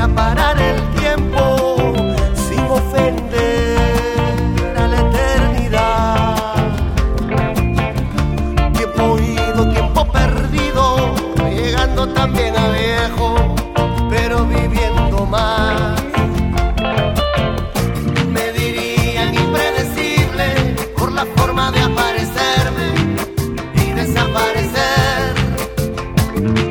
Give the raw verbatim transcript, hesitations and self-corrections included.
quisiera parar el tiempo sin ofender a la eternidad. Tiempo ido, tiempo perdido, llegando también a viejo, pero viviendo más. Me dirían impredecible por la forma de aparecerme y desaparecer.